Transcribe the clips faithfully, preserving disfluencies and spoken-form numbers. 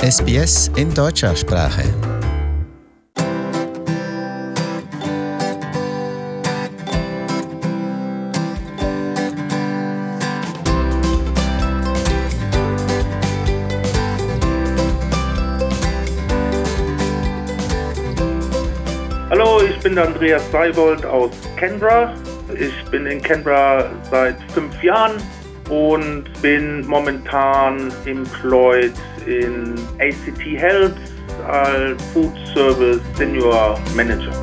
S B S in deutscher Sprache. Hallo, ich bin der Andreas Seibold aus Canberra. Ich bin in Canberra seit fünf Jahren und bin momentan employed in A C T Health als Food Service Senior Manager.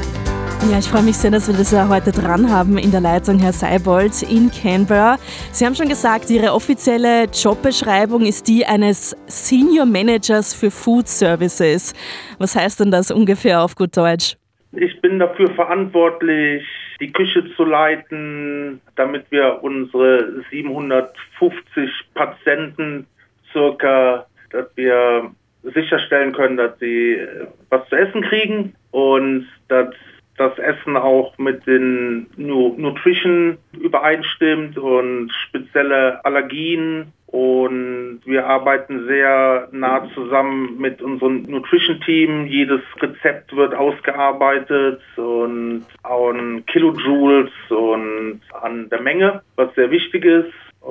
Ja, ich freue mich sehr, dass wir das ja heute dran haben in der Leitung, Herr Seibold in Canberra. Sie haben schon gesagt, Ihre offizielle Jobbeschreibung ist die eines Senior Managers für Food Services. Was heißt denn das ungefähr auf gut Deutsch? Ich bin dafür verantwortlich, die Küche zu leiten, damit wir unsere siebenhundertfünfzig Patienten circa, dass wir sicherstellen können, dass sie was zu essen kriegen und dass das Essen auch mit den Nutrition übereinstimmt und spezielle Allergien. Und wir arbeiten sehr nah zusammen mit unserem Nutrition-Team. Jedes Rezept wird ausgearbeitet und an Kilojoules und an der Menge, was sehr wichtig ist.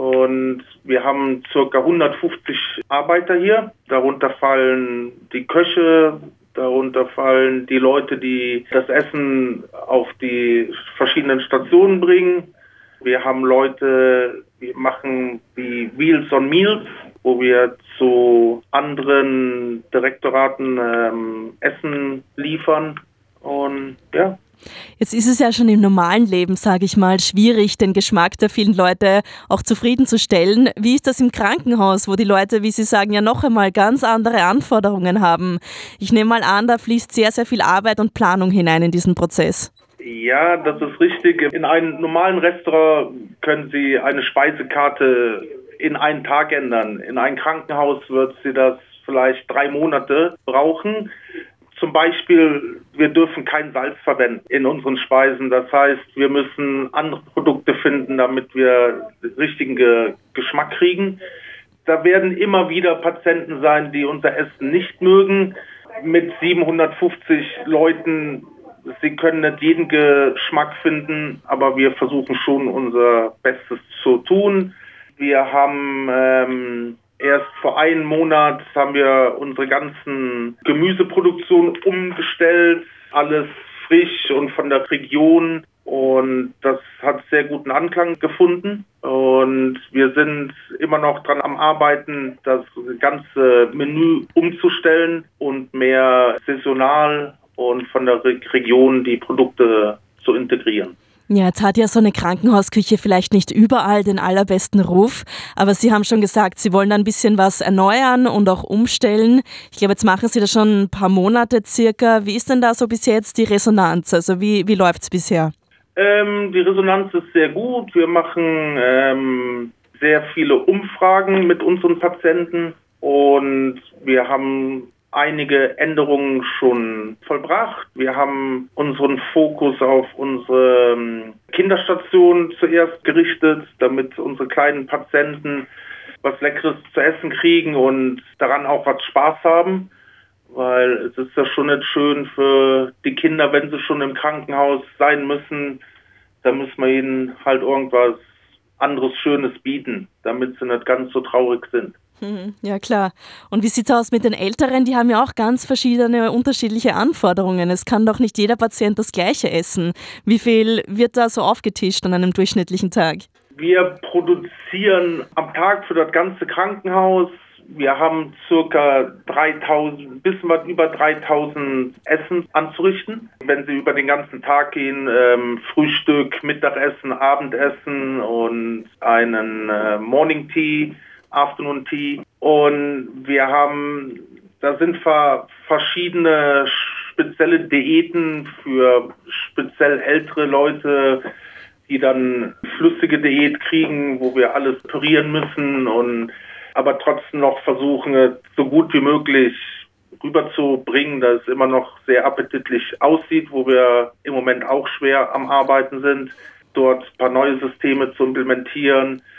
Und wir haben ca. hundertfünfzig Arbeiter hier. Darunter fallen die Köche, darunter fallen die Leute, die das Essen auf die verschiedenen Stationen bringen. Wir haben Leute, die machen wie Wheels on Meals, wo wir zu anderen Direktoraten ähm, Essen liefern. Und ja. Jetzt ist es ja schon im normalen Leben, sage ich mal, schwierig, den Geschmack der vielen Leute auch zufriedenzustellen. Wie ist das im Krankenhaus, wo die Leute, wie Sie sagen, ja noch einmal ganz andere Anforderungen haben? Ich nehme mal an, da fließt sehr, sehr viel Arbeit und Planung hinein in diesen Prozess. Ja, das ist richtig. In einem normalen Restaurant können Sie eine Speisekarte in einen Tag ändern. In einem Krankenhaus wird Sie das vielleicht drei Monate brauchen. Zum Beispiel, wir dürfen kein Salz verwenden in unseren Speisen. Das heißt, wir müssen andere Produkte finden, damit wir den richtigen Ge- Geschmack kriegen. Da werden immer wieder Patienten sein, die unser Essen nicht mögen. Mit siebenhundertfünfzig Leuten, Sie können nicht jeden Geschmack finden, aber wir versuchen schon unser Bestes zu tun. Wir haben ähm, erst vor einem Monat haben wir unsere ganzen Gemüseproduktion umgestellt, alles frisch und von der Region, und das hat sehr guten Anklang gefunden. Und wir sind immer noch dran am Arbeiten, das ganze Menü umzustellen und mehr saisonal und von der Re- Region die Produkte zu integrieren. Ja, jetzt hat ja so eine Krankenhausküche vielleicht nicht überall den allerbesten Ruf, aber Sie haben schon gesagt, Sie wollen ein bisschen was erneuern und auch umstellen. Ich glaube, jetzt machen Sie das schon ein paar Monate circa. Wie ist denn da so bis jetzt die Resonanz? Also wie, wie läuft es bisher? Ähm, die Resonanz ist sehr gut. Wir machen ähm, sehr viele Umfragen mit unseren Patienten und wir haben einige Änderungen schon vollbracht. Wir haben unseren Fokus auf unsere Kinderstation zuerst gerichtet, damit unsere kleinen Patienten was Leckeres zu essen kriegen und daran auch was Spaß haben. Weil es ist ja schon nicht schön für die Kinder, wenn sie schon im Krankenhaus sein müssen. Da müssen wir ihnen halt irgendwas anderes Schönes bieten, damit sie nicht ganz so traurig sind. Ja, klar. Und wie sieht es aus mit den Älteren? Die haben ja auch ganz verschiedene, unterschiedliche Anforderungen. Es kann doch nicht jeder Patient das Gleiche essen. Wie viel wird da so aufgetischt an einem durchschnittlichen Tag? Wir produzieren am Tag für das ganze Krankenhaus. Wir haben circa dreitausend, bisschen was über dreitausend Essen anzurichten. Wenn Sie über den ganzen Tag gehen, ähm, Frühstück, Mittagessen, Abendessen und einen äh, Morning Tea, Afternoon Tea. Und wir haben, da sind ver- verschiedene spezielle Diäten für speziell ältere Leute, die dann flüssige Diät kriegen, wo wir alles pürieren müssen und aber trotzdem noch versuchen, so gut wie möglich rüberzubringen, dass es immer noch sehr appetitlich aussieht, wo wir im Moment auch schwer am Arbeiten sind, dort ein paar neue Systeme zu implementieren.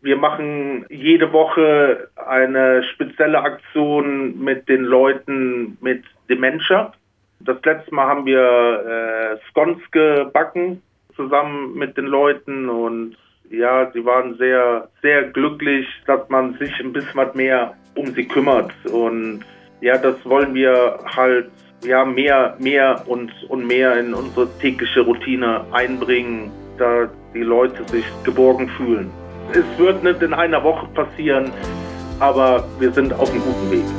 Wir machen jede Woche eine spezielle Aktion mit den Leuten mit Dementia. Das letzte Mal haben wir äh, Scones gebacken zusammen mit den Leuten und ja, sie waren sehr, sehr glücklich, dass man sich ein bisschen was mehr um sie kümmert. Und ja, das wollen wir halt ja mehr, mehr und, und mehr in unsere tägliche Routine einbringen, da die Leute sich geborgen fühlen. Es wird nicht in einer Woche passieren, aber wir sind auf einem guten Weg.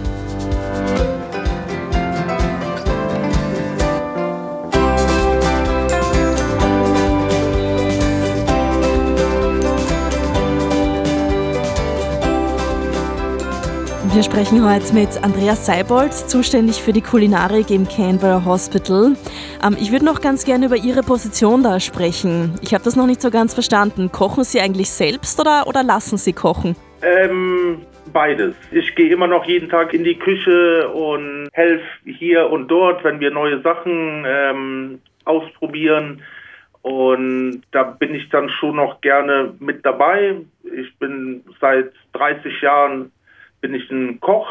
Wir sprechen heute mit Andreas Seibold, zuständig für die Kulinarik im Canberra Hospital. Ähm, ich würde noch ganz gerne über Ihre Position da sprechen. Ich habe das noch nicht so ganz verstanden. Kochen Sie eigentlich selbst oder, oder lassen Sie kochen? Ähm, beides. Ich gehe immer noch jeden Tag in die Küche und helfe hier und dort, wenn wir neue Sachen ähm, ausprobieren. Und da bin ich dann schon noch gerne mit dabei. Ich bin seit dreißig Jahren bin ich ein Koch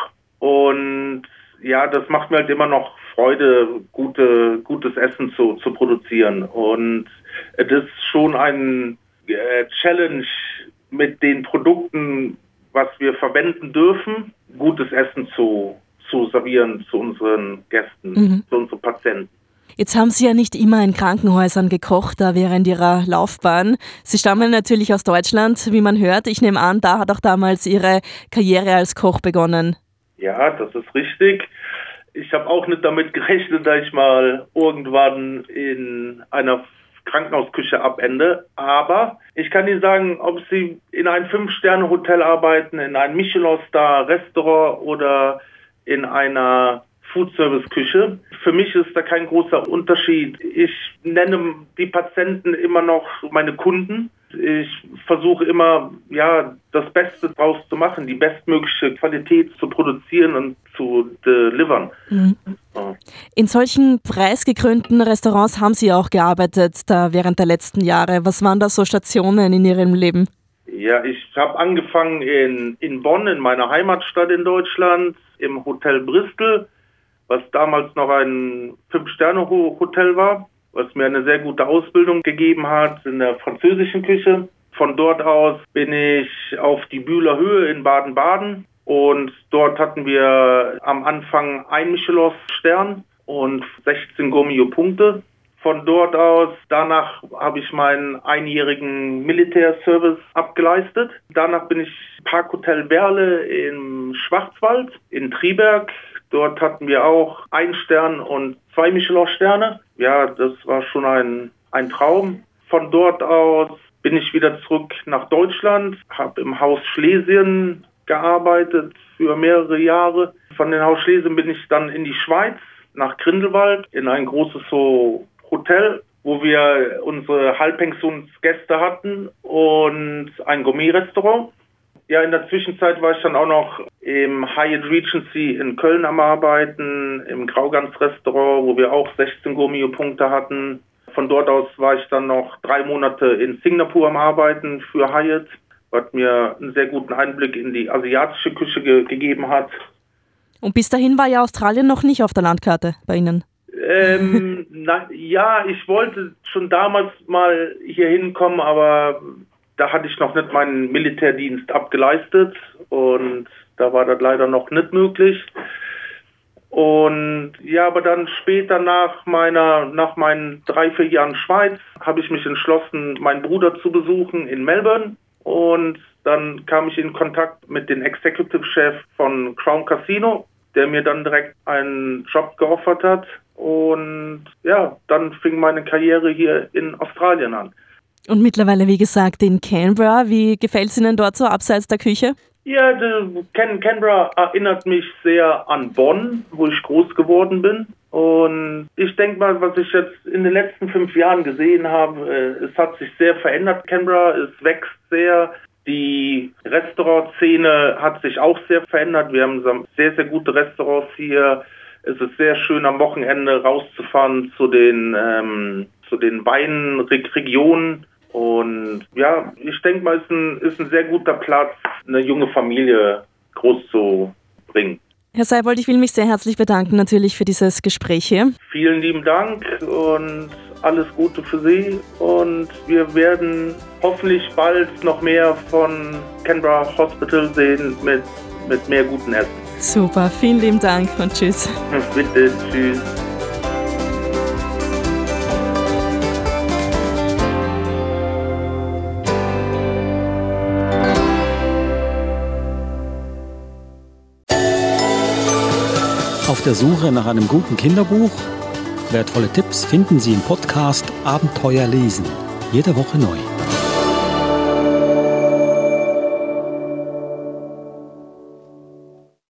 und ja, das macht mir halt immer noch Freude, gute, gutes Essen zu, zu produzieren. Und es ist schon ein äh, Challenge mit den Produkten, was wir verwenden dürfen, gutes Essen zu, zu servieren zu unseren Gästen, mhm. zu unseren Patienten. Jetzt haben Sie ja nicht immer in Krankenhäusern gekocht, da während Ihrer Laufbahn. Sie stammen natürlich aus Deutschland, wie man hört. Ich nehme an, da hat auch damals Ihre Karriere als Koch begonnen. Ja, das ist richtig. Ich habe auch nicht damit gerechnet, dass ich mal irgendwann in einer Krankenhausküche abende. Aber ich kann Ihnen sagen, ob Sie in einem Fünf-Sterne-Hotel arbeiten, in einem Michelin-Star-Restaurant oder in einer Food-Service-Küche. Für mich ist da kein großer Unterschied. Ich nenne die Patienten immer noch meine Kunden. Ich versuche immer, ja, das Beste draus zu machen, die bestmögliche Qualität zu produzieren und zu delivern. Mhm. Ja. In solchen preisgekrönten Restaurants haben Sie auch gearbeitet, da während der letzten Jahre. Was waren da so Stationen in Ihrem Leben? Ja, ich habe angefangen in, in Bonn, in meiner Heimatstadt in Deutschland, im Hotel Bristol, was damals noch ein Fünf-Sterne-Hotel war, was mir eine sehr gute Ausbildung gegeben hat in der französischen Küche. Von dort aus bin ich auf die Bühler Höhe in Baden-Baden und dort hatten wir am Anfang ein Michelin-Stern und sechzehn Gourmet-Punkte. Von dort aus, danach habe ich meinen einjährigen Militärservice abgeleistet. Danach bin ich Parkhotel Berle im Schwarzwald in Triberg. Dort hatten wir auch ein Stern und zwei Michelin-Sterne. Ja, das war schon ein, ein Traum. Von dort aus bin ich wieder zurück nach Deutschland, habe im Haus Schlesien gearbeitet für mehrere Jahre. Von dem Haus Schlesien bin ich dann in die Schweiz, nach Grindelwald, in ein großes so Hotel, wo wir unsere Halbpensionsgäste hatten und ein Gourmet-Restaurant. Ja, in der Zwischenzeit war ich dann auch noch im Hyatt Regency in Köln am Arbeiten, im Graugans-Restaurant, wo wir auch sechzehn Gourmet-Punkte hatten. Von dort aus war ich dann noch drei Monate in Singapur am Arbeiten für Hyatt, was mir einen sehr guten Einblick in die asiatische Küche ge- gegeben hat. Und bis dahin war ja Australien noch nicht auf der Landkarte bei Ihnen? Ähm, na, ja, ich wollte schon damals mal hier hinkommen, aber da hatte ich noch nicht meinen Militärdienst abgeleistet und da war das leider noch nicht möglich. Und ja, aber dann später nach meiner, nach meinen drei, vier Jahren Schweiz habe ich mich entschlossen, meinen Bruder zu besuchen in Melbourne. Und dann kam ich in Kontakt mit dem Executive Chef von Crown Casino, der mir dann direkt einen Job geoffert hat. Und ja, dann fing meine Karriere hier in Australien an. Und mittlerweile, wie gesagt, in Canberra. Wie gefällt es Ihnen dort so abseits der Küche? Ja, Can- Canberra erinnert mich sehr an Bonn, wo ich groß geworden bin. Und ich denke mal, was ich jetzt in den letzten fünf Jahren gesehen habe, es hat sich sehr verändert. Canberra, es wächst sehr. Die Restaurantszene hat sich auch sehr verändert. Wir haben sehr, sehr gute Restaurants hier. Es ist sehr schön, am Wochenende rauszufahren zu den, ähm, zu den Weinregionen Und ja, ich denke mal, es ist ein, ist ein sehr guter Platz, eine junge Familie groß zu bringen. Herr Seibold, ich will mich sehr herzlich bedanken natürlich für dieses Gespräch hier. Vielen lieben Dank und alles Gute für Sie. Und wir werden hoffentlich bald noch mehr von Canberra Hospital sehen mit, mit mehr guten Essen. Super, vielen lieben Dank und tschüss. Bitte, tschüss. Auf der Suche nach einem guten Kinderbuch? Wertvolle Tipps finden Sie im Podcast Abenteuer lesen. Jede Woche neu.